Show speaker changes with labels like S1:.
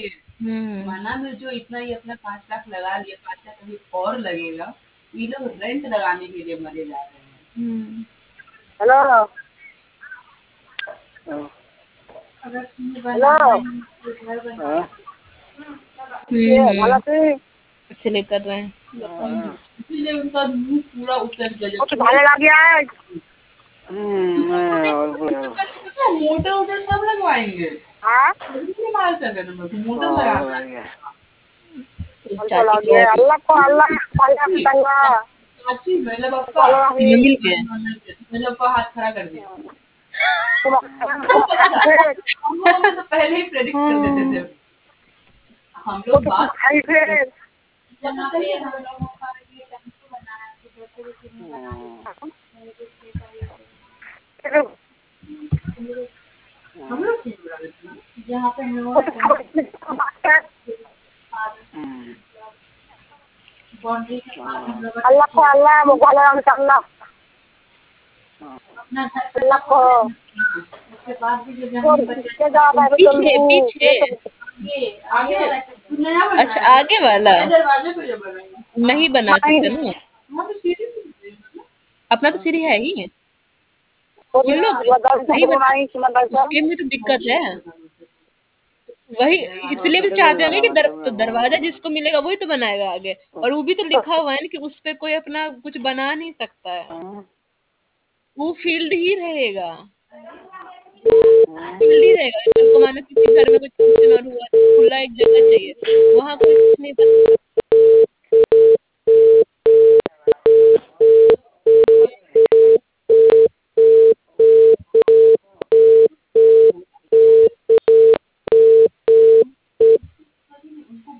S1: मना में जो इतना ही अपना 5 लाख लगा लिया, 5 लाख अभी और लगेगा। ये लोग रेंट लगाने के लिए मरे जा रहे हैं।
S2: हेलो
S1: अगर तुम्हें
S2: हेलो
S1: बनाना है तो घर बना
S2: ये भला से
S3: इसलिए कर रहे हैं।
S1: इसीलिए उनका मुंह पूरा उतर गया जब
S2: कुछ भाले लग गया है।
S1: मोटर वोटर सब लगवाएंगे।
S2: हाँ
S1: इस्तेमाल कर रहे हैं मोटर लगाना है।
S2: हमको
S3: चाची
S2: लग
S3: को
S2: गया अल्लाह को अल्लाह अल्लाह की तंगा
S1: चाची मतलब पापा
S2: चलो अभी
S3: मिल गए।
S1: मतलब पापा हाथ खड़ा कर दिया।
S2: तुम फिर
S1: हम लोगों ने तो पहले ही प्रेडिक्ट कर देते थे। हम
S2: तो
S1: लोग
S2: तुम
S1: बात
S2: खाई फिर
S1: यहाँ पे हम लोगों का ये टेंपो बनाया है, तो वैसे भी किसी ने बनाया मेरे को खेत आई है। हम लोग क्यों बुला लेते हैं? जहाँ पे हम लोगों का बाउंड्री के पास हम लोग
S2: अल्लाह को अल्लाह मुगल अल्लाह
S1: अपना घर
S2: अल्लाह
S1: सेटअप
S2: को
S1: हो गया ना, उसके बाद भी जो
S2: तो
S1: जमीन बचे
S2: किसके जा रहा है
S3: पीछे
S2: तुम
S3: पीछे।
S2: ये तो
S1: ये आगे वाला नया
S3: अच्छा,
S1: बनाया है।
S3: आगे वाला
S1: ये दरवाजे पे जो बनाया
S3: नहीं बना
S2: नहीं
S3: सकते ना।
S1: वहाँ पे सीढ़ी भी नहीं है ना।
S3: अपना तो सीढ़ी है ही।
S2: तो
S3: ये लोग
S2: बताओ
S3: नहीं
S2: तुमको
S3: बना,
S2: नहीं समझ आता
S3: उसके में तो दिक्कत है। वही इसलिए भी चाहते हैं ना कि तो दरवाजा जिसको मिलेगा वही तो बनाएगा आगे। और वो भी तो लिखा हुआ है ना कि उस पे कोई अपना कुछ बना नहीं सकता है। वो फील्ड ही रहेगा। फील्ड ही रहेगा। कल को मानो किसी घर में कुछ फंक्शन और हुआ तो खुला एक जगह चाहिए, वहां कोई कुछ नहीं बना